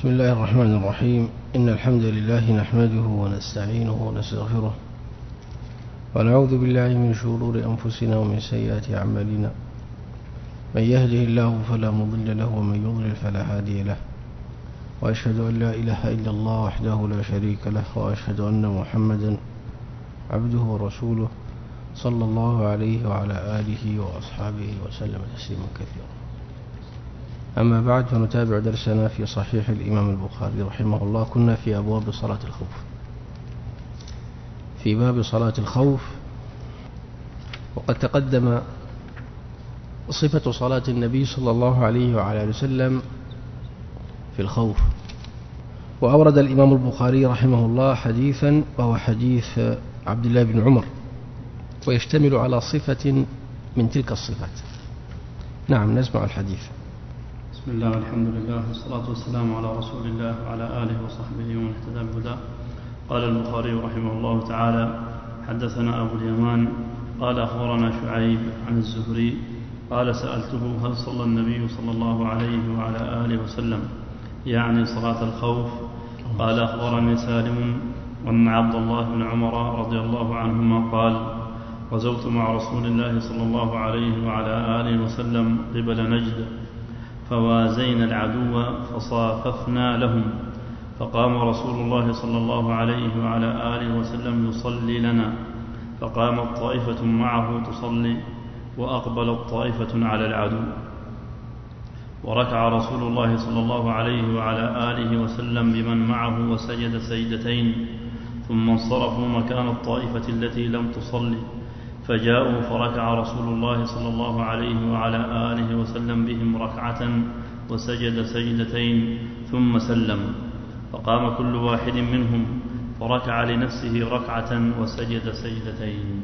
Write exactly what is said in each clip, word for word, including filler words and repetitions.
بسم الله الرحمن الرحيم. إن الحمد لله نحمده ونستعينه ونستغفره ونعوذ بالله من شرور أنفسنا ومن سيئات أعمالنا. من يهده الله فلا مضل له ومن يضلل فلا هادي له، وأشهد أن لا إله إلا الله وحده لا شريك له، وأشهد أن محمدا عبده ورسوله صلى الله عليه وعلى آله وأصحابه وسلم تسليما كثيرا. أما بعد، فنتابع درسنا في صحيح الإمام البخاري رحمه الله. كنا في أبواب صلاة الخوف، في باب صلاة الخوف، وقد تقدم صفة صلاة النبي صلى الله عليه وعلى آله وسلم في الخوف. وأورد الإمام البخاري رحمه الله حديثا، وهو حديث عبد الله بن عمر، ويشتمل على صفة من تلك الصفات. نعم، نسمع الحديث. بسم الله والحمد لله والصلاة والسلام على رسول الله وعلى آله وصحبه ومن اهتدى بهداه. قال البخاري رحمه الله تعالى: حدثنا أبو اليمان قال أخبرنا شعيب عن الزهري قال: سألته: هل صلى النبي صلى الله عليه وعلى آله وسلم يعني صلاة الخوف؟ قال: أخبرني سالم أن عبد الله بن عمر رضي الله عنهما قال: غزوت مع رسول الله صلى الله عليه وعلى آله وسلم قبل نجد، فوازينا العدو فصاففنا لهم، فقام رسول الله صلى الله عليه وعلى آله وسلم يصلي لنا، فقامت طائفة معه تصلي، وأقبلت طائفة على العدو، وركع رسول الله صلى الله عليه وعلى آله وسلم بمن معه وسجد سجدتين، ثم انصرفوا مكان الطائفة التي لم تصلي، فجاءوا فركع رسول الله صلى الله عليه وعلى آله وسلم بهم ركعة وسجد سجدتين ثم سلم، فقام كل واحد منهم فركع لنفسه ركعة وسجد سجدتين.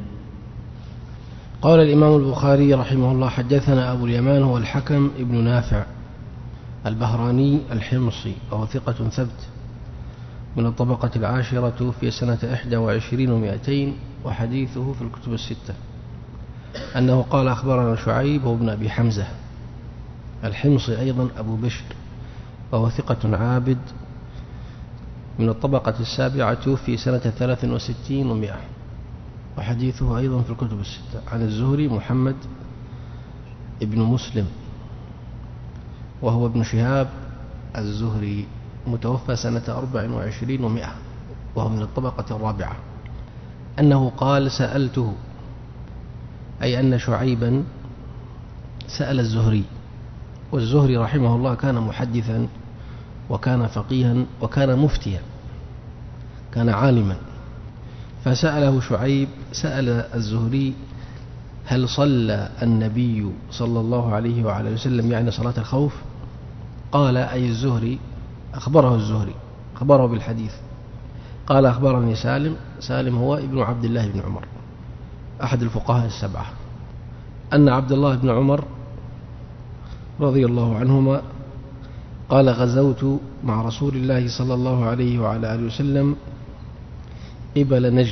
قال الإمام البخاري رحمه الله: حدثنا أبو اليمان هو الحكم ابن نافع البهراني الحمصي، وهو ثقة ثبت من الطبقة العاشرة في سنة إحدى وعشرين ومائتين، وحديثه في الكتب الستة. أنه قال: أخبرنا شعيب وابن أبي حمزة الحمصي أيضا أبو بشر، وهو ثقة عابد من الطبقة السابعة في سنة ثلاث وستين ومائة، وحديثه أيضا في الكتب الستة. عن الزهري محمد ابن مسلم، وهو ابن شهاب الزهري، متوفى سنة أربع وعشرين ومائة، وهو من الطبقة الرابعة. أنه قال: سألته، أي أن شعيبا سأل الزهري، والزهري رحمه الله كان محدثا وكان فقيها وكان مفتيا، كان عالما، فسأله شعيب، سأل الزهري: هل صلى النبي صلى الله عليه وعلى وسلم يعني صلاة الخوف؟ قال: أي الزهري، أخبره الزهري، أخبره بالحديث. قال: أخبرني سالم. سالم هو ابن عبد الله بن عمر أحد الفقهاء السبعة، أن عبد الله بن عمر رضي الله عنهما قال: غزوت مع رسول الله صلى الله عليه وعلى آله وسلم قبل نجد.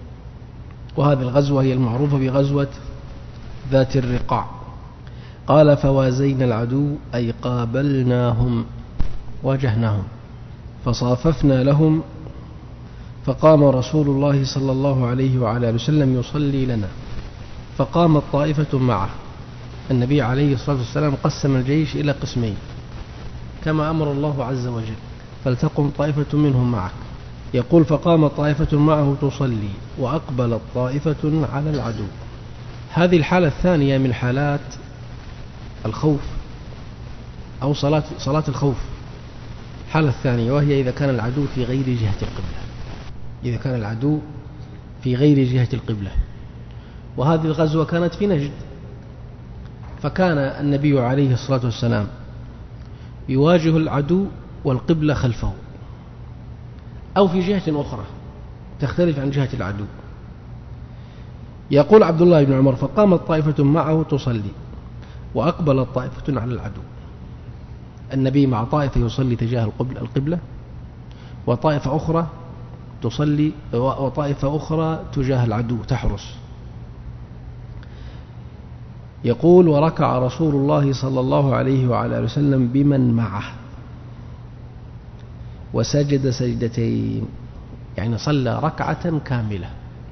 وهذه الغزوة هي المعروفة بغزوة ذات الرقاع. قال: فوازينا العدو، أي قابلناهم، واجهناهم، فصاففنا لهم، فقام رسول الله صلى الله عليه وعلى آله وسلم يصلي لنا، فقامت طائفة معه. النبي عليه الصلاة والسلام قسم الجيش إلى قسمين كما أمر الله عز وجل: فلتقم طائفة منهم معك. يقول: فقام طائفة معه تصلي، وأقبلت طائفة على العدو. هذه الحالة الثانية من حالات الخوف، أو صلاة, صلاة الخوف، الحالة الثانية، وهي إذا كان العدو في غير جهة القبلة، إذا كان العدو في غير جهة القبلة. وهذه الغزوة كانت في نجد، فكان النبي عليه الصلاة والسلام يواجه العدو والقبلة خلفه، أو في جهة أخرى تختلف عن جهة العدو. يقول عبد الله بن عمر: فقامت طائفة معه تصلي، وأقبلت طائفة على العدو. النبي مع طائفة يصلي تجاه القبلة، وطائفة أخرى تصلي، وطائفة أخرى تجاه العدو تحرس. يقول: وركع رسول الله صلى الله عليه وعلى آله وسلم بمن معه. وسجد سجدتين، يعني صلى ركعة كاملة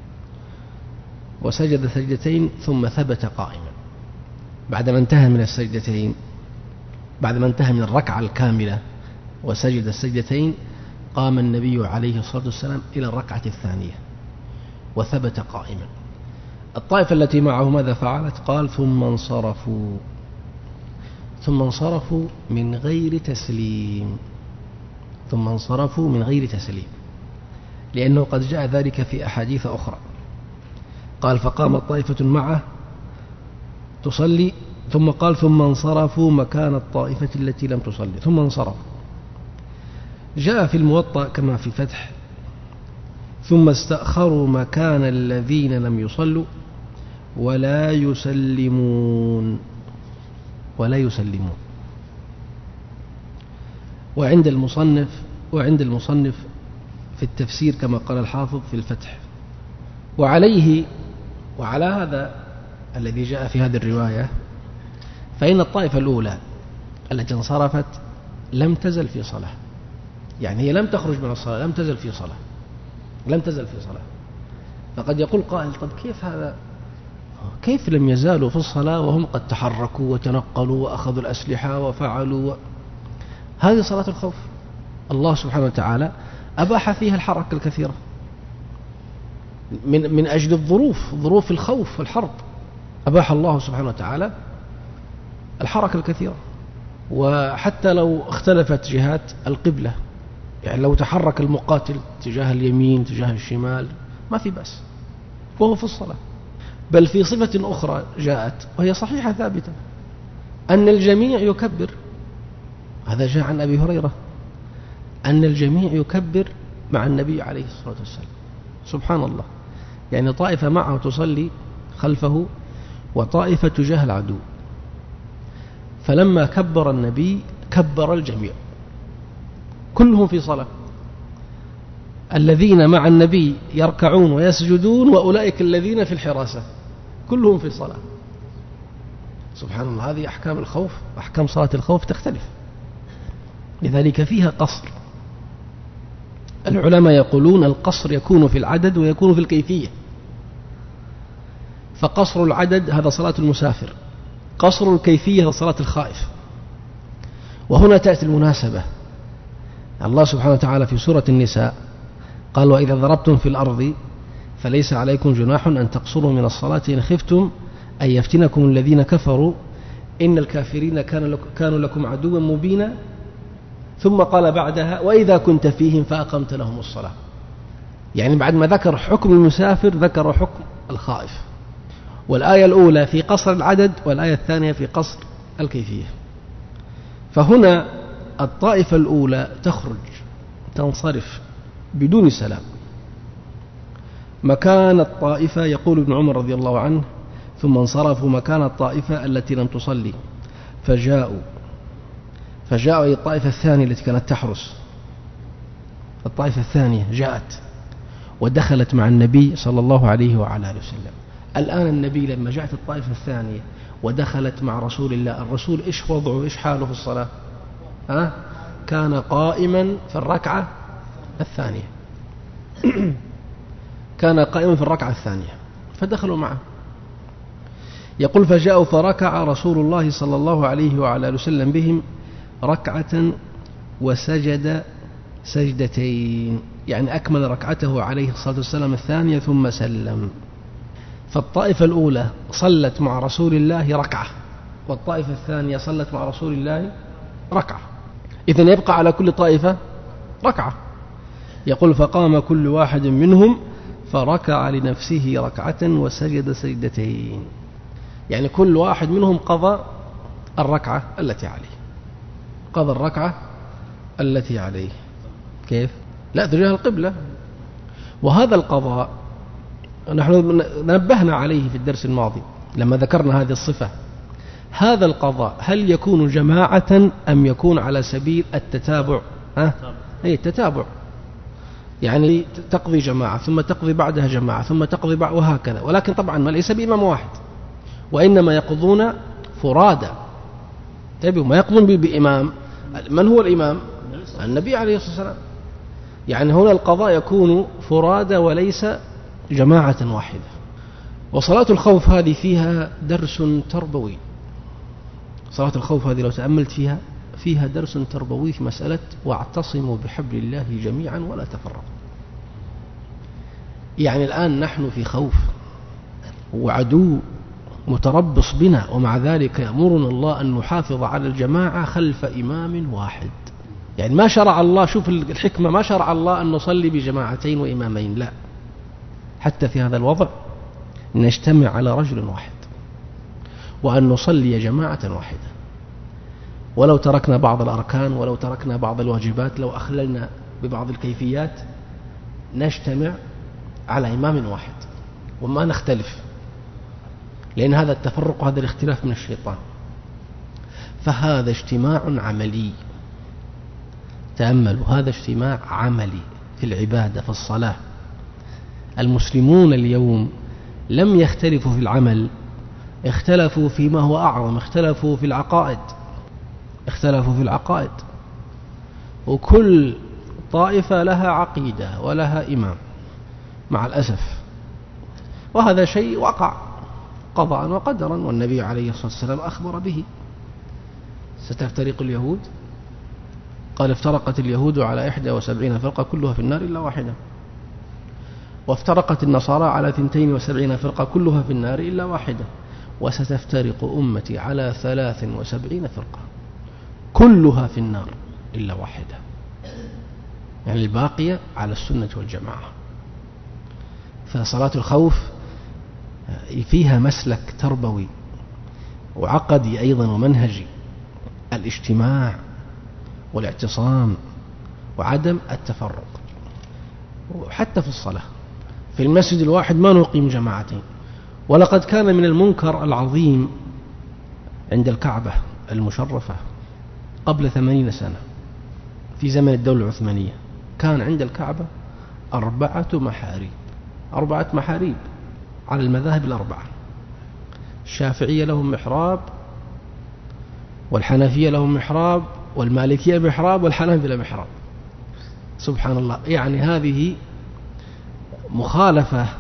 وسجد سجدتين ثم ثبت قائما. بعدما انتهى من السجدتين، بعدما انتهى من الركعة الكاملة وسجد السجدتين، قام النبي عليه الصلاة والسلام إلى الركعة الثانية وثبت قائما. الطائفة التي معه ماذا فعلت؟ قال ثم انصرفوا ثم انصرفوا من غير تسليم ثم انصرفوا من غير تسليم لأنه قد جاء ذلك في أحاديث أخرى. قال فقامت طائفة معه تصلي ثم قال ثم انصرفوا مكان الطائفة التي لم تصلي ثم انصرفوا. جاء في الموطأ كما في فتح ثم استأخروا مكان الذين لم يصلوا ولا يسلمون ولا يسلمون. وعند المصنف وعند المصنف في التفسير كما قال الحافظ في الفتح. وعليه وعلى هذا الذي جاء في هذه الرواية فإن الطائفة الأولى التي انصرفت لم تزل في صلاة، يعني هي لم تخرج من الصلاة، لم تزل في صلاة لم تزل في صلاة. فقد يقول قائل طب كيف هذا؟ كيف لم يزالوا في الصلاة وهم قد تحركوا وتنقلوا وأخذوا الأسلحة وفعلوا و... هذه صلاة الخوف. الله سبحانه وتعالى أباح فيها الحركة الكثيرة من من أجل الظروف، ظروف الخوف والحرب، أباح الله سبحانه وتعالى الحركة الكثيرة. وحتى لو اختلفت جهات القبلة، يعني لو تحرك المقاتل تجاه اليمين تجاه الشمال ما في بأس وهو في الصلاة. بل في صفة أخرى جاءت وهي صحيحة ثابتة أن الجميع يكبر. هذا جاء عن أبي هريرة أن الجميع يكبر مع النبي عليه الصلاة والسلام. سبحان الله، يعني طائفة معه تصلي خلفه وطائفة تجاه العدو، فلما كبر النبي كبر الجميع كلهم في صلاة. الذين مع النبي يركعون ويسجدون وأولئك الذين في الحراسة كلهم في صلاة. سبحان الله، هذه أحكام الخوف، أحكام صلاة الخوف تختلف، لذلك فيها قصر. العلماء يقولون القصر يكون في العدد ويكون في الكيفية. فقصر العدد هذا صلاة المسافر، قصر الكيفية هذا صلاة الخائف. وهنا تأتي المناسبة. الله سبحانه وتعالى في سورة النساء قال وإذا ضربتم في الأرض فليس عليكم جناح أن تقصروا من الصلاة إن خفتم أن يفتنكم الذين كفروا إن الكافرين كانوا لكم عدوا مبينا. ثم قال بعدها وإذا كنت فيهم فأقمت لهم الصلاة. يعني بعد ما ذكر حكم المسافر ذكر حكم الخائف. والآية الأولى في قصر العدد والآية الثانية في قصر الكيفية. فهنا الطائفة الأولى تخرج تنصرف بدون سلام مكان الطائفة. يقول ابن عمر رضي الله عنه ثم انصرفوا مكان الطائفة التي لم تصلي فجاءوا فجاءوا الطائفة الثانية التي كانت تحرس. الطائفة الثانية جاءت ودخلت مع النبي صلى الله عليه وعلى آله وسلم. الآن النبي لما جاءت الطائفة الثانية ودخلت مع رسول الله، الرسول إيش وضعه إيش حاله في الصلاة؟ ها؟ كان قائما في الركعة الثانية كان قائما في الركعة الثانية فدخلوا معه. يقول فجاءوا فركع رسول الله صلى الله عليه وعلى آله وسلم بهم ركعة وسجد سجدتين، يعني أكمل ركعته عليه الصلاة والسلام الثانية ثم سلم. فالطائفة الأولى صلت مع رسول الله ركعة والطائفة الثانية صلت مع رسول الله ركعة، إذن يبقى على كل طائفة ركعة. يقول فقام كل واحد منهم فركع لنفسه ركعة وسجد سجدتين، يعني كل واحد منهم قضى الركعة التي عليه قضى الركعة التي عليه. كيف؟ لا تجاه القبلة. وهذا القضاء نحن نبهنا عليه في الدرس الماضي لما ذكرنا هذه الصفة. هذا القضاء هل يكون جماعة أم يكون على سبيل التتابع؟ ها؟ أي التتابع، يعني تقضي جماعة ثم تقضي بعدها جماعة ثم تقضي بعد وهكذا. ولكن طبعا ما ليس بإمام واحد، وإنما يقضون فرادا. تبعوا ما يقضون بإمام. من هو الإمام؟ النبي عليه الصلاة والسلام. يعني هنا القضاء يكون فرادى وليس جماعة واحدة. وصلاة الخوف هذه فيها درس تربوي. صلاة الخوف هذه لو تأملت فيها فيها درس تربوي في مسألة واعتصموا بحبل الله جميعا ولا تفرقوا. يعني الآن نحن في خوف وعدو متربص بنا، ومع ذلك يأمرنا الله أن نحافظ على الجماعة خلف إمام واحد. يعني ما شرع الله، شوف الحكمة، ما شرع الله أن نصلي بجماعتين وإمامين، لا، حتى في هذا الوضع نجتمع على رجل واحد وأن نصلي جماعة واحدة، ولو تركنا بعض الأركان، ولو تركنا بعض الواجبات، لو أخللنا ببعض الكيفيات، نجتمع على إمام واحد وما نختلف، لأن هذا التفرق وهذا الاختلاف من الشيطان. فهذا اجتماع عملي، تأملوا، هذا اجتماع عملي في العبادة، في الصلاة. المسلمون اليوم لم يختلفوا في العمل، اختلفوا فيما هو أعظم، اختلفوا في العقائد، اختلفوا في العقائد. وكل طائفة لها عقيدة ولها إمام مع الأسف، وهذا شيء وقع قضاء وقدرا، والنبي عليه الصلاة والسلام أخبر به. ستفترق اليهود، قال افترقت اليهود على إحدى وسبعين فرقة كلها في النار إلا واحدة، وافترقت النصارى على ثنتين وسبعين فرقة كلها في النار إلا واحدة، وستفترق أمتي على ثلاث وسبعين فرقة كلها في النار إلا واحدة، يعني الباقية على السنة والجماعة. فصلاة الخوف فيها مسلك تربوي وعقدي أيضا ومنهجي، الاجتماع والاعتصام وعدم التفرق. وحتى في الصلاة في المسجد الواحد ما نقيم جماعتين. ولقد كان من المنكر العظيم عند الكعبة المشرفة قبل ثمانين سنة في زمن الدولة العثمانية، كان عند الكعبة أربعة محاريب، أربعة محاريب على المذاهب الأربعة. الشافعية لهم محراب، والحنفية لهم محراب، والمالكية محراب، والحنابلة محراب. سبحان الله، يعني هذه مخالفة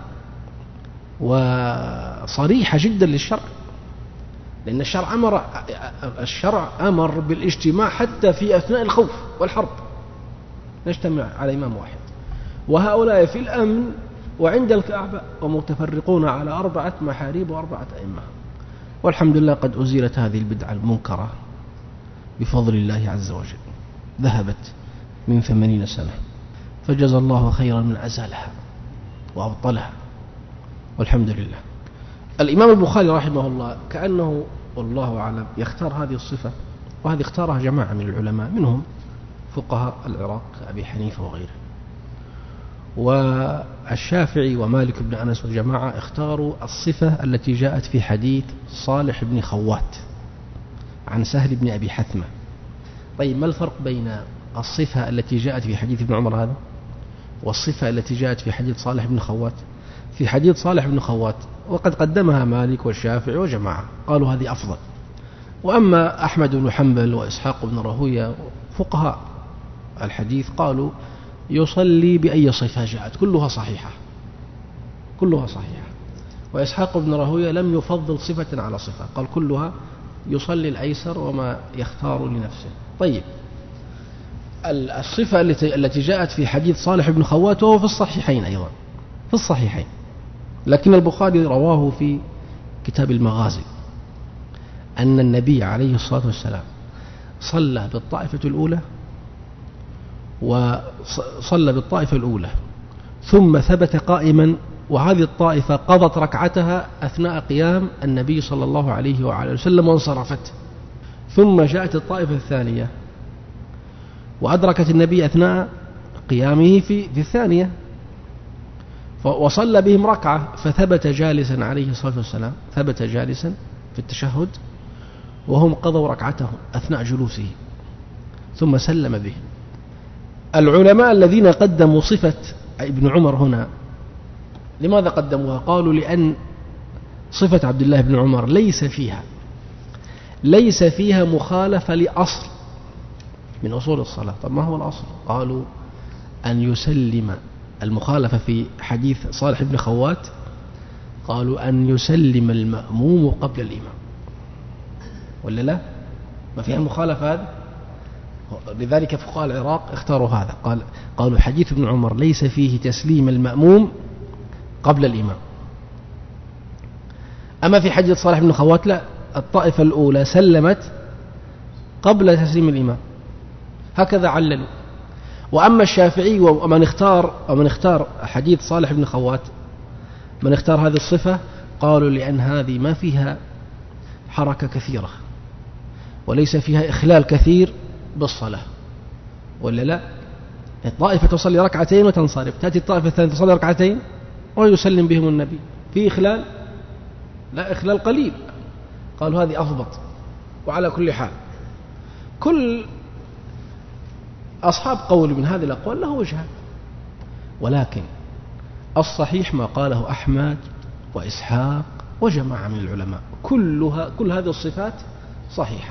وصريحة جدا للشرع، لأن الشرع أمر الشرع أمر بالاجتماع حتى في أثناء الخوف والحرب، نجتمع على إمام واحد. وهؤلاء في الأمن وعند الكعبة ومتفرقون على أربعة محاريب وأربعة أئمة. والحمد لله قد أزيلت هذه البدعة المنكرة بفضل الله عز وجل، ذهبت من ثمانين سنة، فجزى الله خيرا من أزالها وأبطلها، والحمد لله. الإمام البخاري رحمه الله كأنه والله أعلم يختار هذه الصفة، وهذه اختارها جماعة من العلماء منهم فقهاء العراق أبي حنيفة وغيره، والشافعي ومالك بن أنس وجماعة اختاروا الصفة التي جاءت في حديث صالح بن خوات عن سهل بن أبي حثمة. طيب ما الفرق بين الصفة التي جاءت في حديث ابن عمر هذا والصفة التي جاءت في حديث صالح بن خوات؟ في حديث صالح بن خوات وقد قدمها مالك والشافعي وجماعة قالوا هذه أفضل، وأما أحمد بن حنبل وإسحاق بن راهويه فقهاء الحديث قالوا يصلي بأي صفة جاءت كلها صحيحة، كلها صحيحة. وإسحاق بن راهويه لم يفضل صفة على صفة، قال كلها يصلي الأيسر وما يختار لنفسه. طيب الصفة التي جاءت في حديث صالح بن خوات وهو في الصحيحين أيضا، في الصحيحين، لكن البخاري رواه في كتاب المغازي أن النبي عليه الصلاة والسلام صلى بالطائفة الأولى وصلى بالطائفة الأولى ثم ثبت قائما، وهذه الطائفة قضت ركعتها أثناء قيام النبي صلى الله عليه وعلى وسلم وانصرفت، ثم جاءت الطائفة الثانية وأدركت النبي أثناء قيامه في, في الثانية وصلى بهم ركعة، فثبت جالسا عليه الصلاة والسلام، ثبت جالسا في التشهد وهم قضوا ركعتهم أثناء جلوسه ثم سلم بهم. العلماء الذين قدموا صفة ابن عمر هنا لماذا قدموها؟ قالوا لأن صفة عبد الله بن عمر ليس فيها ليس فيها مخالفة لأصل من أصول الصلاة. طب ما هو الأصل؟ قالوا أن يسلم. المخالفة في حديث صالح بن خوات قالوا أن يسلم المأموم قبل الإمام، ولا لا؟ ما فيها مخالفة هذا. لذلك فقهاء العراق اختاروا هذا، قال قالوا حديث ابن عمر ليس فيه تسليم المأموم قبل الإمام. أما في حديث صالح بن خوات لا، الطائفة الأولى سلمت قبل تسليم الإمام، هكذا عللوا. وأما الشافعي ومن اختار ومن اختار حديث صالح بن خوات، من اختار هذه الصفة قالوا لأن هذه ما فيها حركة كثيرة وليس فيها إخلال كثير بالصلاة، ولا لا؟ الطائفة تصلي ركعتين وتنصرف، تأتي الطائفة الثانية تصلي ركعتين ويسلم بهم النبي، في إخلال؟ لا، إخلال قليل. قالوا هذه أضبط. وعلى كل حال كل أصحاب قول من هذه الأقوال له وجهان، ولكن الصحيح ما قاله أحمد وإسحاق وجماعة من العلماء، كلها كل هذه الصفات صحيحة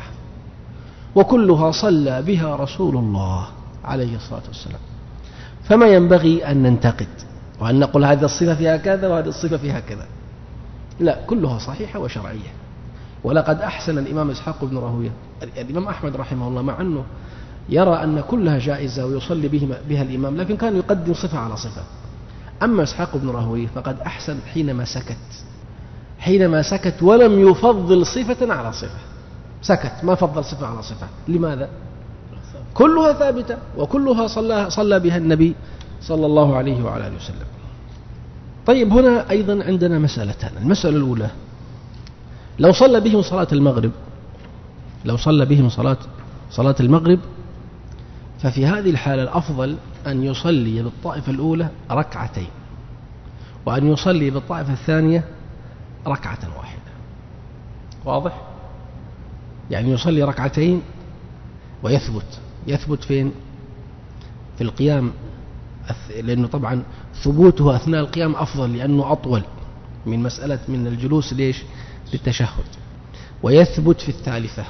وكلها صلى بها رسول الله عليه الصلاة والسلام. فما ينبغي أن ننتقد وأن نقول هذه الصفة فيها كذا وهذه الصفة فيها كذا، لا، كلها صحيحة وشرعية. ولقد أحسن الإمام إسحاق بن راهويه الإمام أحمد رحمه الله، مع أنه يرى أن كلها جائزة ويصلي بها الإمام، لكن كان يقدم صفة على صفة. أما إسحاق بن راهويه فقد أحسن حينما سكت حينما سكت ولم يفضل صفة على صفة، سكت ما فضل صفة على صفة. لماذا؟ كلها ثابتة وكلها صلى, صلى بها النبي صلى الله عليه وعلى آله وسلم. طيب، هنا أيضا عندنا مسألتان. المسألة الأولى، لو صلى بهم صلاة المغرب لو صلى بهم صلاة صلاة المغرب ففي هذه الحالة الأفضل أن يصلي بالطائفة الأولى ركعتين، وأن يصلي بالطائفة الثانية ركعة واحدة. واضح؟ يعني يصلي ركعتين ويثبت يثبت فين؟ في القيام، لأنه طبعا ثبوته أثناء القيام أفضل لأنه أطول من مسألة من الجلوس ليش؟ للتشهد. ويثبت في الثالثة.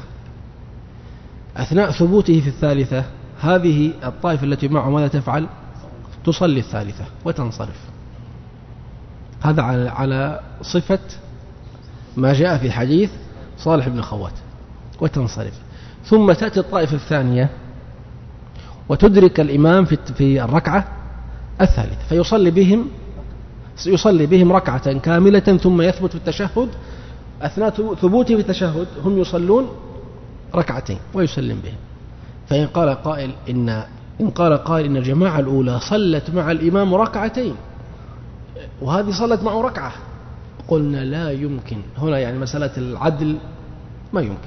أثناء ثبوته في الثالثة هذه الطائفة التي معه ماذا تفعل؟ تصلي الثالثة وتنصرف. هذا على صفة ما جاء في حديث صالح بن خوات، وتنصرف. ثم تأتي الطائفة الثانية وتدرك الإمام في الركعة الثالثة فيصلي بهم يصلي بهم ركعة كاملة، ثم يثبت في التشهد. أثناء ثبوته في التشهد هم يصلون ركعتين ويسلم بهم. فإن قال قائل إن إن قال قائل إن الجماعة الأولى صلت مع الإمام ركعتين وهذه صلت معه ركعة، قلنا لا يمكن. هنا يعني مسألة العدل ما يمكن.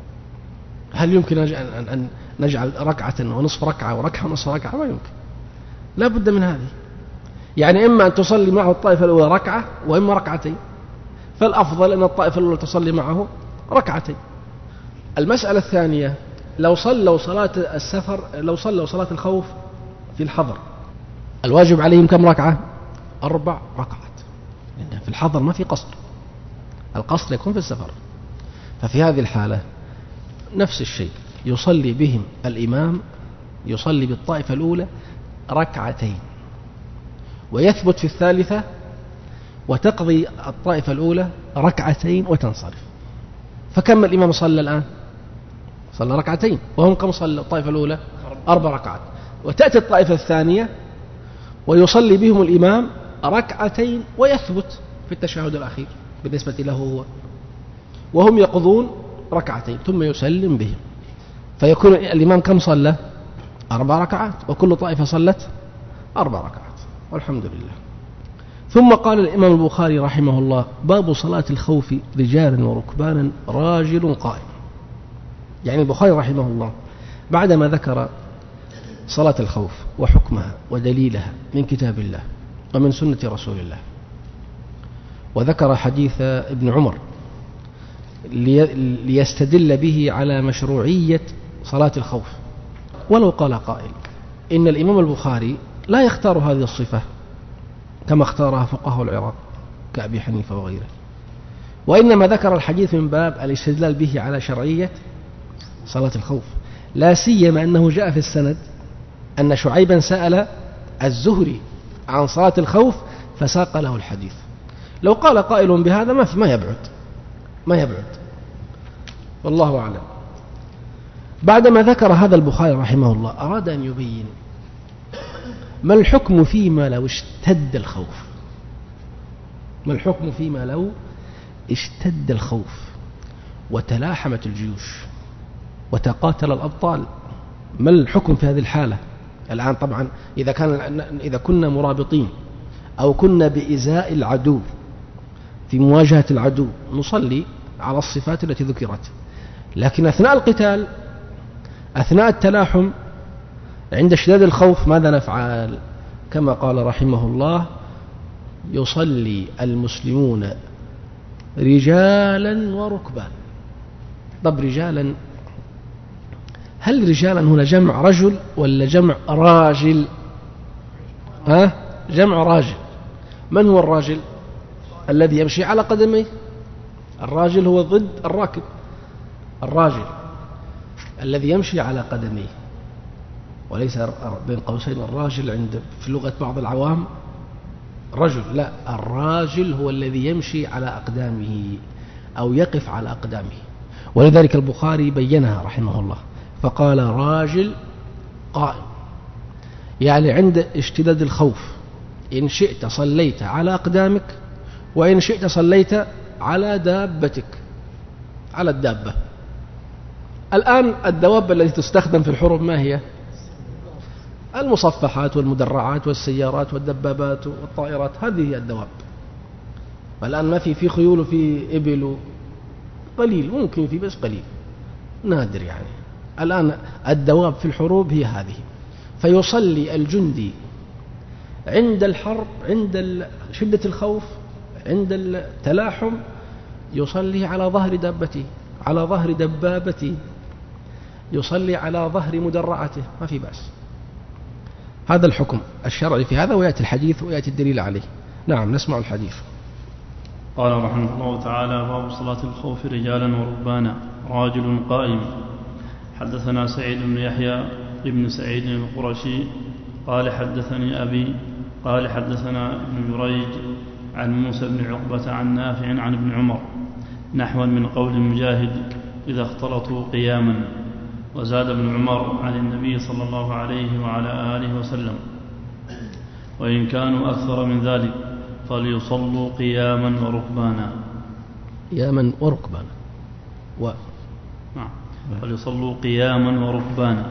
هل يمكن أن نجعل ركعة ونصف ركعة وركعة ونصف ركعة؟ ما يمكن، لا بد من هذه. يعني إما أن تصلي معه الطائفة الأولى ركعة وإما ركعتين، فالأفضل أن الطائفة الأولى تصلي معه ركعتين. المسألة الثانية، لو صلوا صلاة السفر لو صلوا صلاة الخوف في الحضر، الواجب عليهم كم ركعة؟ أربع ركعات، لأن في الحضر ما في قصر، القصر يكون في السفر. ففي هذه الحالة نفس الشيء، يصلي بهم الإمام يصلي بالطائفة الأولى ركعتين ويثبت في الثالثة، وتقضي الطائفة الأولى ركعتين وتنصرف. فكم الإمام صلى الآن؟ صلى ركعتين، وهم كم صلى الطائفة الأولى؟ أربع ركعات. وتأتي الطائفة الثانية ويصلي بهم الإمام ركعتين ويثبت في التشهد الأخير بالنسبة له هو، وهم يقضون ركعتين ثم يسلم بهم. فيكون الإمام كم صلى؟ أربع ركعات، وكل طائفة صلت أربع ركعات، والحمد لله. ثم قال الإمام البخاري رحمه الله: باب صلاة الخوف رجالا وركبانا راجل قائم. يعني البخاري رحمه الله بعدما ذكر صلاة الخوف وحكمها ودليلها من كتاب الله ومن سنة رسول الله، وذكر حديث ابن عمر ليستدل به على مشروعية صلاة الخوف. ولو قال قائل إن الإمام البخاري لا يختار هذه الصفة كما اختارها فقهاء العراق كأبي حنيفة وغيره، وإنما ذكر الحديث من باب الاستدلال به على شرعية صلاة الخوف، لا سيما أنه جاء في السند أن شعيبا سأل الزهري عن صلاة الخوف فساق له الحديث. لو قال قائل بهذا ما ما يبعد ما يبعد والله أعلم. بعدما ذكر هذا البخاري رحمه الله أراد أن يبين ما الحكم فيما لو اشتد الخوف. ما الحكم فيما لو اشتد الخوف وتلاحمت الجيوش وتقاتل الأبطال؟ ما الحكم في هذه الحالة؟ الآن طبعا إذا كان إذا كنا مرابطين أو كنا بإزاء العدو في مواجهة العدو نصلي على الصفات التي ذكرت، لكن أثناء القتال أثناء التلاحم عند اشتداد الخوف ماذا نفعل؟ كما قال رحمه الله: يصلي المسلمون رجالا وركبانا. طب رجالا، هل رجالا هنا جمع رجل ولا جمع راجل؟ ها؟ جمع راجل. من هو الراجل؟ الذي يمشي على قدميه. الراجل هو ضد الراكب. الراجل الذي يمشي على قدميه، وليس بين قوسين الراجل عند في لغة بعض العوام رجل، لا، الراجل هو الذي يمشي على أقدامه أو يقف على أقدامه. ولذلك البخاري بينها رحمه الله فقال: راجل قائم، يعني عند اشتداد الخوف إن شئت صليت على أقدامك، وإن شئت صليت على دابتك، على الدابة. الآن الدواب التي تستخدم في الحروب ما هي؟ المصفحات والمدرعات والسيارات والدبابات والطائرات، هذه هي الدواب. والآن ما في في خيول وفي إبل، قليل، ممكن في بس قليل، نادر يعني. الآن الدواب في الحروب هي هذه. فيصلي الجندي عند الحرب، عند شدة الخوف، عند التلاحم، يصلي على ظهر دابته، على ظهر دبابته، يصلي على ظهر مدرعته، ما في بأس. هذا الحكم الشرعي في هذا، ويأتي الحديث ويأتي الدليل عليه. نعم، نسمع الحديث. قال رحمه الله تعالى: باب صلاة الخوف رجالا وركبانا، راجل قائم. حدثنا سعيد بن يحيى ابن سعيد القرشي قال حدثني أبي قال حدثنا ابن جريج عن موسى بن عقبة عن نافع عن ابن عمر نحوا من قول مجاهد: إذا اختلطوا قياما. وزاد ابن عمر عن النبي صلى الله عليه وعلى آله وسلم: وإن كانوا أكثر من ذلك فليصلوا قياما وركبانا. قياما وركبانا و... نعم، فليصلوا قياما وركبانا.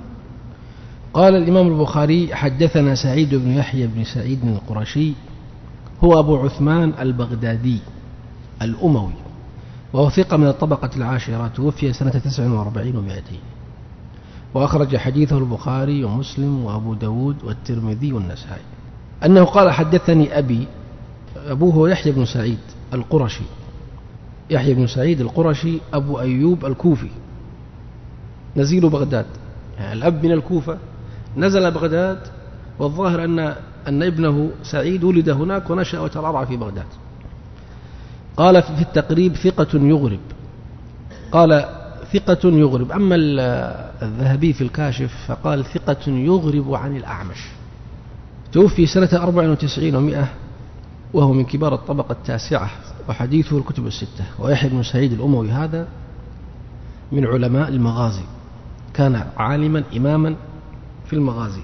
قال الإمام البخاري: حدثنا سعيد بن يحيى بن سعيد القرشي، هو أبو عثمان البغدادي الأموي، وهو ثقة من الطبقة العاشرة، توفي سنة تسع وأربعين ومائتين، وأخرج حديثه البخاري ومسلم وأبو داود والترمذي والنسائي. أنه قال: حدثني أبي. أبوه يحيى بن سعيد القرشي، يحيى بن سعيد القرشي أبو أيوب الكوفي، نزيل بغداد، يعني الأب من الكوفة نزل بغداد، والظاهر أن أن ابنه سعيد ولد هناك ونشأ وترعرع في بغداد. قال في التقريب: ثقة يغرب. قال: ثقة يغرب. أما الذهبي في الكاشف فقال: ثقة يغرب عن الأعمش. توفي سنة أربع وتسعين ومائة، وهو من كبار الطبقة التاسعة، وحديثه الكتب الستة. ويحيى بن سعيد الأموي هذا من علماء المغازي، كان عالما إماما في المغازي،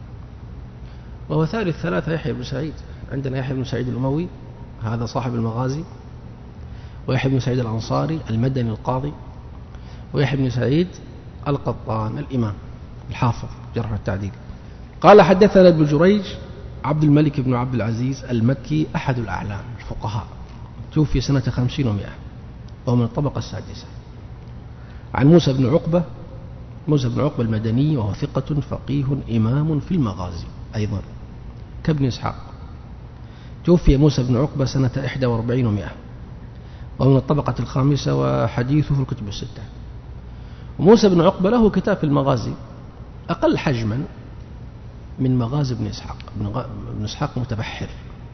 وهو ثالث ثلاثة يحيى بن سعيد. عندنا يحيى بن سعيد الأموي هذا صاحب المغازي، ويحيى بن سعيد الأنصاري المدني القاضي، ويحيى بن سعيد القطان الإمام الحافظ جرح التعديل. قال: حدثنا ابن جريج عبد الملك بن عبد العزيز المكي، أحد الأعلام الفقهاء، توفي سنة خمسين ومائة، وهو من الطبقة السادسة. عن موسى بن عقبة، موسى بن عقبة المدني، وهو ثقة فقيه إمام في المغازي أيضا كابن إسحاق. توفي موسى بن عقبة سنة إحدى وأربعين ومائة، وهو من الطبقة الخامسة، وحديثه في الكتب الستة. وموسى بن عقبة له كتاب في المغازي أقل حجما من مغازي ابن إسحاق. ابن إسحاق متبحر،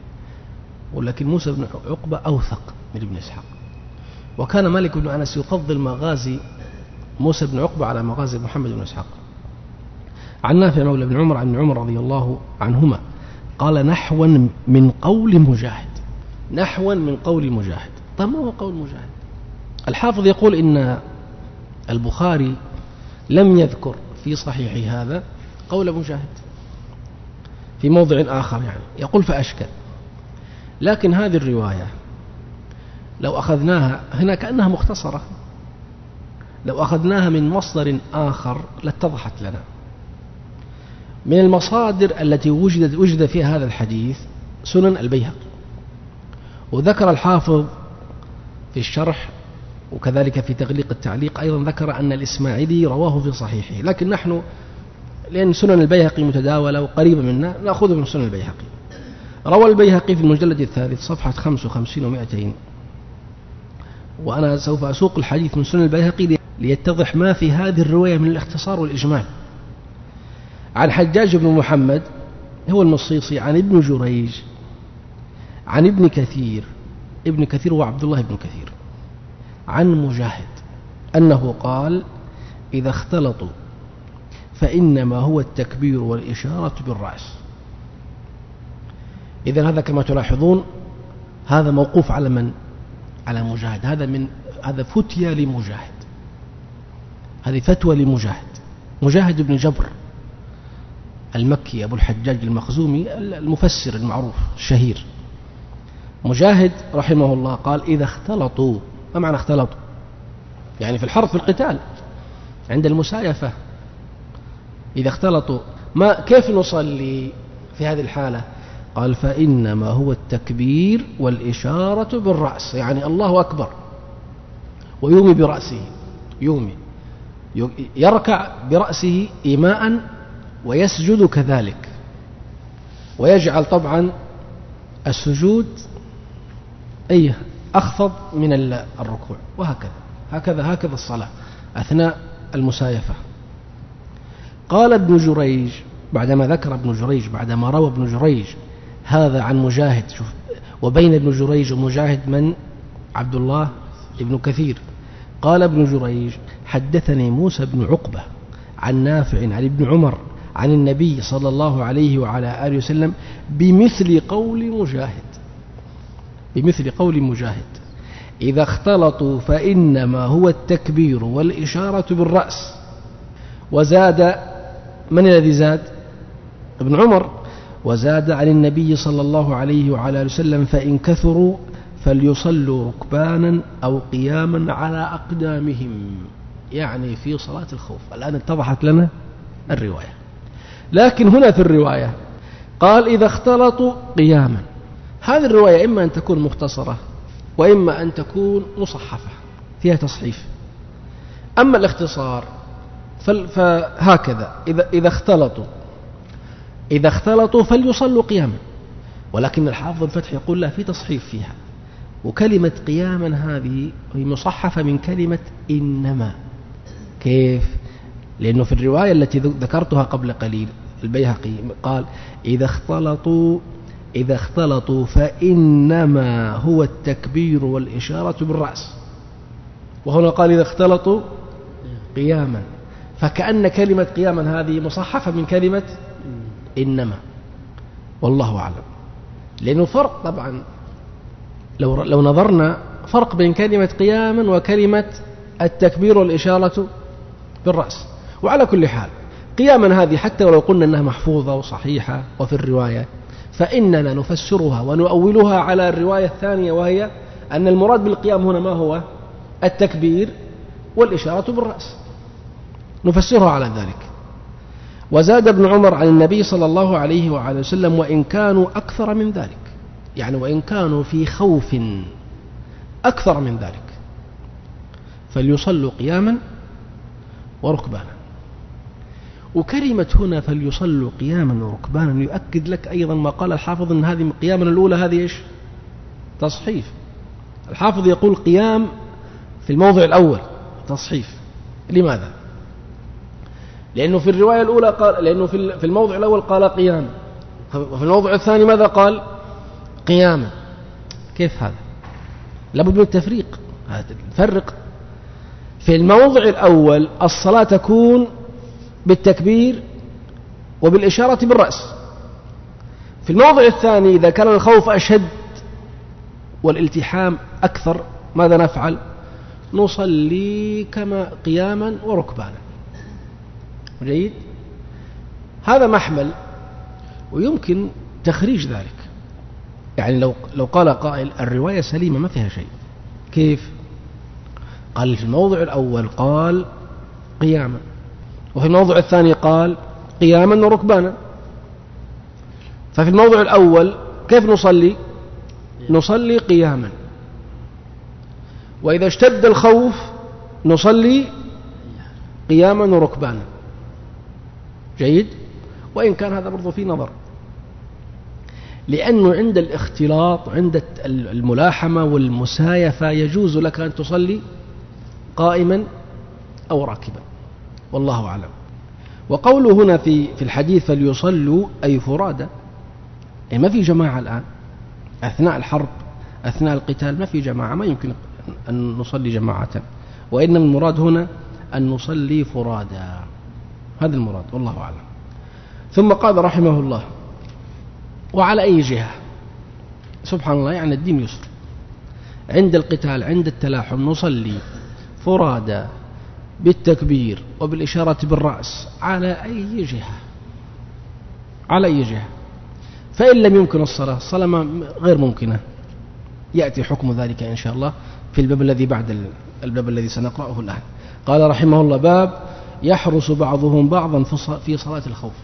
ولكن موسى بن عقبة أوثق من ابن إسحاق. وكان مالك بن أنس يفضل مغازي موسى بن عقبة على مغازي محمد بن إسحاق. عن نافع مولى بن عمر عن ابن عمر رضي الله عنهما قال نحوا من قول مجاهد. نحوا من قول مجاهد. طيب ما هو قول مجاهد؟ الحافظ يقول إن البخاري لم يذكر في صحيح هذا قول مجاهد في موضع آخر، يعني يقول فأشكل. لكن هذه الرواية لو أخذناها هنا كأنها مختصرة، لو أخذناها من مصدر آخر لاتضحت لنا. من المصادر التي وجدت وجد فيها هذا الحديث سنن البيهقي، وذكر الحافظ في الشرح وكذلك في تغليق التعليق أيضا ذكر أن الإسماعيلي رواه في صحيحه، لكن نحن لأن سنن البيهقي متداولة وقريبة منا نأخذ من سنن البيهقي. روى البيهقي في المجلد الثالث صفحة خمسة وخمسين ومائتين، وأنا سوف أسوق الحديث من سنن البيهقي ليتضح ما في هذه الرواية من الاختصار والإجمال. عن حجاج بن محمد هو المصيصي عن ابن جريج عن ابن كثير، ابن كثير هو عبد الله بن كثير، عن مجاهد أنه قال إذا اختلطوا فإنما هو التكبير والإشارة بالرأس. إذن هذا كما تلاحظون هذا موقوف على من؟ على مجاهد. هذا من هذا فتية لمجاهد، هذه فتوى لمجاهد. مجاهد بن جبر المكي أبو الحجاج المخزومي المفسر المعروف الشهير. مجاهد رحمه الله قال إذا اختلطوا. ما معنى اختلطوا؟ يعني في الحرب في القتال عند المسايفة إذا اختلطوا ما كيف نصلي في هذه الحالة؟ قال فإنما هو التكبير والإشارة بالرأس، يعني الله أكبر ويومي برأسه، يومي يركع برأسه إيماء ويسجد كذلك، ويجعل طبعا السجود أي أخفض من الركوع، وهكذا هكذا هكذا الصلاة أثناء المسايفة. قال ابن جريج بعدما ذكر ابن جريج بعدما روى ابن جريج هذا عن مجاهد، شوف وبين ابن جريج ومجاهد من؟ عبد الله ابن كثير. قال ابن جريج حدثني موسى بن عقبة عن نافع عن ابن عمر عن النبي صلى الله عليه وعلى آله وسلم بمثل قول مجاهد، بمثل قول مجاهد إذا اختلطوا فإنما هو التكبير والإشارة بالرأس. وزاد من الذي زاد؟ ابن عمر. وزاد عن النبي صلى الله عليه وعلى آله وسلم فإن كثروا فليصلوا ركبانا أو قياما على أقدامهم، يعني في صلاة الخوف. الآن اتضحت لنا الرواية. لكن هنا في الرواية قال إذا اختلطوا قياما. هذه الرواية إما أن تكون مختصرة وإما أن تكون مصحفة فيها تصحيف. أما الاختصار فهكذا إذا, إذا اختلطوا إذا اختلطوا فليصلوا قياما، ولكن الحافظ الفتح يقول لا في تصحيف فيها. وكلمة قياما هذه هي مصحفة من كلمة إنما. كيف؟ لأنه في الرواية التي ذكرتها قبل قليل البيهقي قال إذا اختلطوا إذا اختلطوا فإنما هو التكبير والإشارة بالرأس، وهنا قال إذا اختلطوا قياما، فكأن كلمة قياما هذه مصحفة من كلمة إنما، والله أعلم. لأنه فرق طبعا لو, لو نظرنا فرق بين كلمة قياما وكلمة التكبير والإشارة بالرأس. وعلى كل حال قياما هذه حتى ولو قلنا أنها محفوظة وصحيحة وفي الرواية فإننا نفسرها ونؤولها على الرواية الثانية، وهي أن المراد بالقيام هنا ما هو؟ التكبير والإشارة بالرأس، نفسرها على ذلك. وزاد ابن عمر عن النبي صلى الله عليه وعلى وسلم وإن كانوا أكثر من ذلك، يعني وإن كانوا في خوف أكثر من ذلك فليصلوا قياما وركبانا. وكلمة هنا فليصلوا قياما وركبانا يؤكد لك أيضا ما قال الحافظ أن هذه قياما الأولى هذه إيش؟ تصحيف. الحافظ يقول قيام في الموضع الأول تصحيف. لماذا؟ لأنه في الرواية الأولى قال، لأنه في الموضع الأول قال قيام، وفي الموضع الثاني ماذا قال؟ قياما. كيف هذا؟ لابد من التفريق. فرق. في الموضع الأول الصلاة تكون بالتكبير وبالإشارة بالرأس. في الموضع الثاني إذا كان الخوف أشد والالتحام أكثر ماذا نفعل؟ نصلي كما قياما وركبانا. جيد؟ هذا محمل ويمكن تخريج ذلك. يعني لو لو قال قائل الرواية سليمة ما فيها شيء، كيف؟ قال في الموضع الأول قال قياما، وفي الموضع الثاني قال قياما وركبانا. ففي الموضع الأول كيف نصلي؟ نصلي قياما، وإذا اشتد الخوف نصلي قياما وركبانا. جيد؟ وإن كان هذا برضو في نظر، لأنه عند الاختلاط عند الملاحمة والمسايفة يجوز لك أن تصلي قائما أو راكبا، والله أعلم. وقوله هنا في في الحديث فليصلوا أي فرادى، يعني ما في جماعة الآن أثناء الحرب أثناء القتال ما في جماعة، ما يمكن أن نصلي جماعة، وإنما المراد هنا أن نصلي فرادى، هذا المراد والله أعلم. ثم قال رحمه الله وعلى أي جهة؟ سبحان الله، يعني الدين يسر. عند القتال عند التلاحم نصلي فرادى بالتكبير وبالإشارة بالرأس على أي جهة، على أي جهة. فإن لم يمكن الصلاة، الصلاة غير ممكنة، يأتي حكم ذلك إن شاء الله في الباب الذي بعد الباب الذي سنقرأه الآن. قال رحمه الله باب يحرس بعضهم بعضا في صلاة الخوف.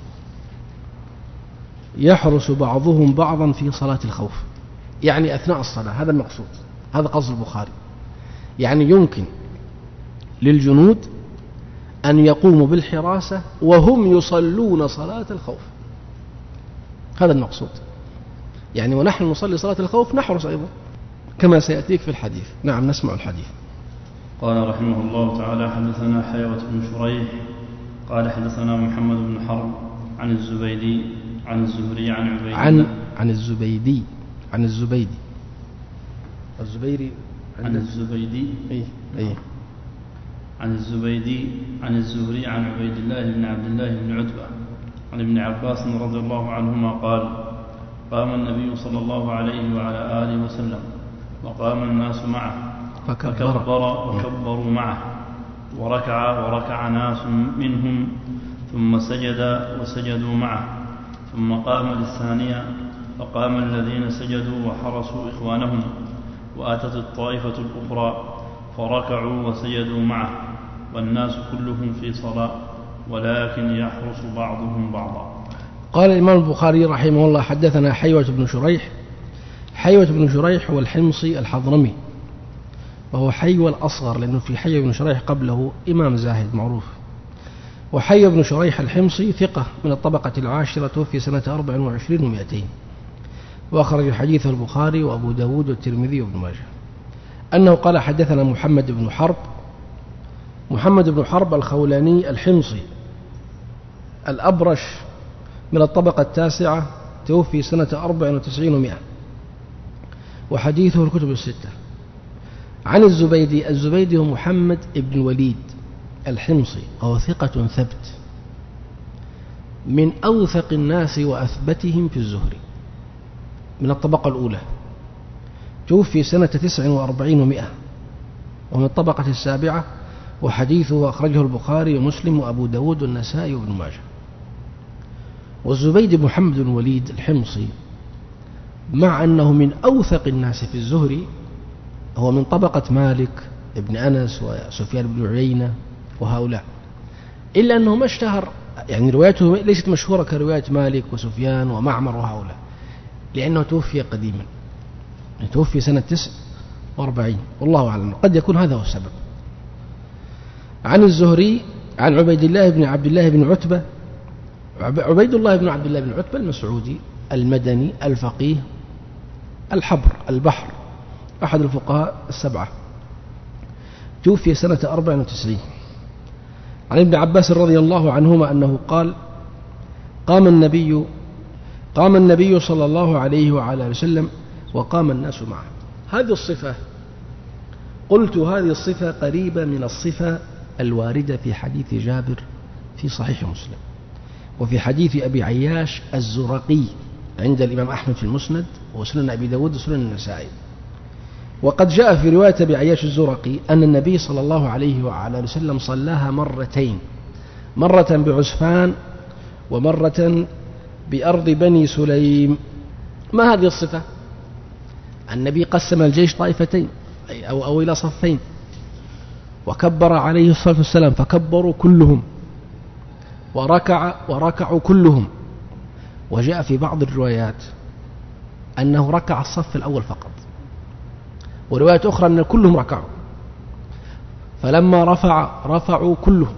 يحرس بعضهم بعضا في صلاة الخوف، يعني أثناء الصلاة، هذا المقصود، هذا قصد البخاري. يعني يمكن للجنود أن يقوموا بالحراسة وهم يصلون صلاة الخوف، هذا المقصود. يعني ونحن نصلي صلاة الخوف نحرس أيضا كما سيأتيك في الحديث. نعم نسمع الحديث. قال رحمه الله تعالى حدثنا حيوة بن شريح قال حدثنا محمد بن حرب عن الزبيدي عن الزهري عن عبيد عن عن الزبيدي عن الزبيدي الزبيري عن الزبيدي أي أي عن الزبيدي عن الزهري عن عبيد الله بن عبد الله بن عتبة عن ابن عباس رضي الله عنهما قال قام النبي صلى الله عليه وعلى آله وسلم وقام الناس معه فكبر وكبروا معه وركع وركع ناس منهم ثم سجد وسجدوا معه ثم قام للثانية فقام الذين سجدوا وحرسوا إخوانهم وأتت الطائفة الأخرى فركعوا وسجدوا معه والناس كلهم في صلاة ولكن يحرس بعضهم بعضا. قال الإمام البخاري رحمه الله حدثنا حيوة بن شريح. حيوة بن شريح هو الحمصي الحضرمي، وهو حيوة الأصغر لأنه في حيوة بن شريح قبله إمام زاهد معروف. وحيوة بن شريح الحمصي ثقة من الطبقة العاشرة، توفي سنة أربع وعشرين ومائتين، وأخرج حديثه البخاري وأبو داود والترمذي وابن ماجه. أنه قال حدثنا محمد بن حرب. محمد بن حرب الخولاني الحمصي الأبرش من الطبقة التاسعة، توفي سنة أربع وتسعين ومائة، وحديثه الكتب الستة. عن الزبيدي. الزبيدي هو محمد بن وليد الحمصي، وهو ثقة ثبت من أوثق الناس وأثبتهم في الزهري، من الطبقة الأولى، توفي سنة تسع وأربعين ومائة، ومن الطبقة السابعة، وحديثه أخرجه البخاري ومسلم وأبو داود والنسائي وابن ماجه. والزبيدي محمد بن وليد الحمصي مع أنه من أوثق الناس في الزهري، هو من طبقة مالك ابن أنس وسفيان بن عيينة وهؤلاء، إلا أنه ما اشتهر، يعني روايته ليست مشهورة كرواية مالك وسفيان ومعمر وهؤلاء، لأنه توفي قديما، توفي سنة تسع وأربعين، والله أعلم، قد يكون هذا هو السبب. عن الزهري عن عبيد الله بن عبد الله بن عتبة. عبيد الله بن عبد الله بن عتبة المسعودي المدني الفقيه الحبر البحر، أحد الفقهاء السبعة، توفي سنة أربع وتسعين. عن ابن عباس رضي الله عنهما أنه قال قام النبي قام النبي صلى الله عليه وعلى وسلم وقام الناس معه. هذه الصفة، قلت هذه الصفة قريبة من الصفة الواردة في حديث جابر في صحيح مسلم، وفي حديث أبي عياش الزرقي عند الإمام أحمد في المسند وسنن أبي داود وسنن النسائي. وقد جاء في رواية أبي عياش الزرقي أن النبي صلى الله عليه وعلى وسلم صلاها مرتين، مرة بعسفان ومرة بأرض بني سليم. ما هذه الصفة؟ النبي قسم الجيش طائفتين أو, أو إلى صفين، وكبر عليه الصلاة والسلام فكبروا كلهم، وركع وركعوا كلهم. وجاء في بعض الروايات أنه ركع الصف الأول فقط، ورواية أخرى أن كلهم ركعوا، فلما رفع رفعوا كلهم،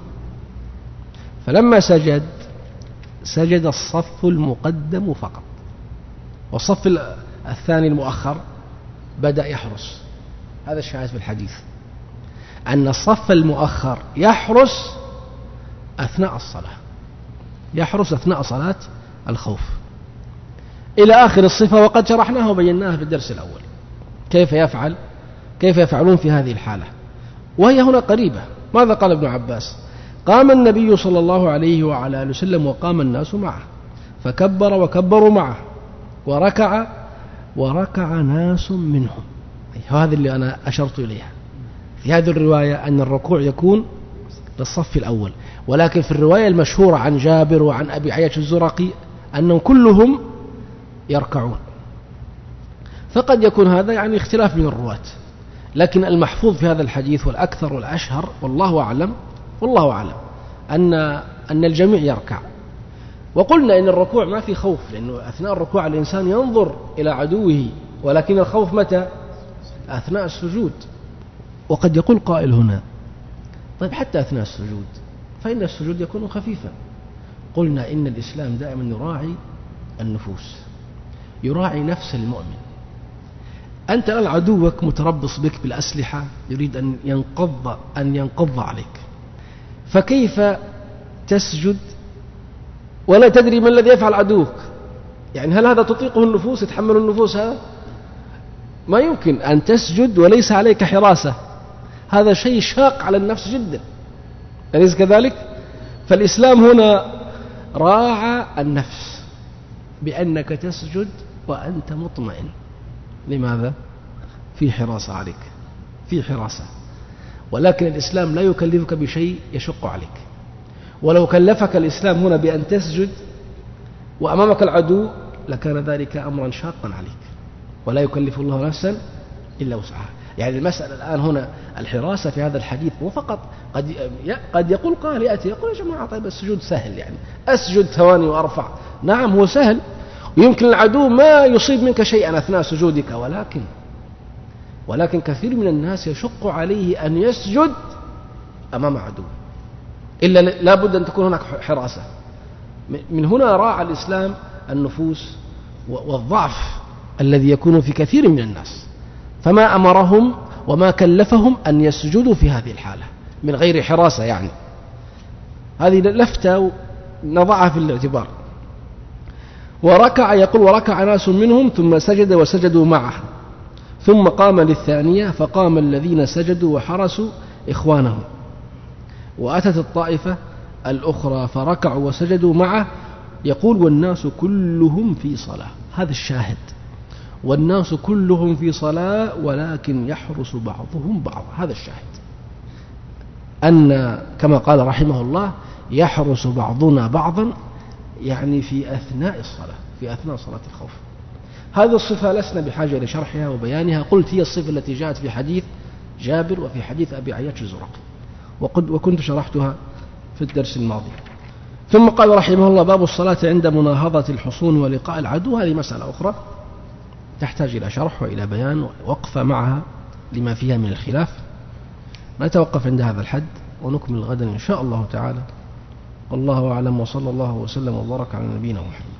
فلما سجد سجد الصف المقدم فقط، والصف الثاني المؤخر بدأ يحرس. هذا الشاهد في الحديث، أن الصف المؤخر يحرس أثناء الصلاة، يحرس أثناء صلاة الخوف إلى آخر الصفة. وقد شرحناها وبيناها في الدرس الأول كيف يفعل كيف يفعلون في هذه الحالة، وهي هنا قريبة. ماذا قال ابن عباس؟ قام النبي صلى الله عليه وعلى آله وسلم وقام الناس معه، فكبر وكبروا معه، وركع وركع ناس منهم. هذا اللي أنا أشرت إليها في هذه الرواية، أن الركوع يكون للصف الأول، ولكن في الرواية المشهورة عن جابر وعن أبي عياش الزرقي أنهم كلهم يركعون. فقد يكون هذا يعني اختلاف من الرواة، لكن المحفوظ في هذا الحديث والأكثر والأشهر والله أعلم والله أعلم أن أن الجميع يركع. وقلنا إن الركوع ما في خوف، لأنه أثناء الركوع الإنسان ينظر إلى عدوه، ولكن الخوف متى؟ أثناء السجود. وقد يقول قائل هنا: طيب حتى أثناء السجود فإن السجود يكون خفيفا. قلنا إن الإسلام دائما يراعي النفوس، يراعي نفس المؤمن. أنت الآن عدوك متربص بك بالأسلحة، يريد أن ينقض أن ينقض عليك، فكيف تسجد ولا تدري ما الذي يفعل عدوك؟ يعني هل هذا تطيقه النفوس؟ يتحمل النفوس هذا؟ ما يمكن أن تسجد وليس عليك حراسة، هذا شيء شاق على النفس جدا، أليس كذلك؟ فالإسلام هنا راعى النفس بأنك تسجد وأنت مطمئن. لماذا؟ في حراسة عليك، في حراسة. ولكن الإسلام لا يكلفك بشيء يشق عليك. ولو كلفك الإسلام هنا بأن تسجد وأمامك العدو لكان ذلك أمرا شاقا عليك، ولا يكلف الله نفسا إلا وسعها. يعني المسألة الآن هنا الحراسة في هذا الحديث مو فقط قد قد يقول قال يأتي يقول يا جماعة طيب السجود سهل، يعني أسجد ثواني وأرفع. نعم هو سهل، ويمكن العدو ما يصيب منك شيئا أثناء سجودك، ولكن ولكن كثير من الناس يشق عليه أن يسجد أمام عدو، إلا لا بد أن تكون هناك حراسة. من هنا راعى الإسلام النفوس والضعف الذي يكون في كثير من الناس، فما أمرهم وما كلفهم أن يسجدوا في هذه الحالة من غير حراسة. يعني هذه لفتة نضعها في الاعتبار. وركع، يقول وركع ناس منهم ثم سجد وسجدوا معه، ثم قام للثانية فقام الذين سجدوا وحرسوا إخوانهم، وأتت الطائفة الأخرى فركعوا وسجدوا معه. يقول والناس كلهم في صلاة، هذا الشاهد، والناس كلهم في صلاة ولكن يحرس بعضهم بعض. هذا الشاهد، أن كما قال رحمه الله يحرس بعضنا بعضا، يعني في أثناء الصلاة، في أثناء صلاة الخوف. هذه الصفة لسنا بحاجة لشرحها وبيانها، قلت هي الصفة التي جاءت في حديث جابر وفي حديث أبي عياش الزرقي، وكنت شرحتها في الدرس الماضي. ثم قال رحمه الله باب الصلاة عند مناهضة الحصون ولقاء العدو. هذه مسألة أخرى تحتاج إلى شرح وإلى بيان ووقفة معها لما فيها من الخلاف. نتوقف عند هذا الحد ونكمل غدا إن شاء الله تعالى. والله أعلم، وصلى الله وسلم وبارك على نبينا محمد.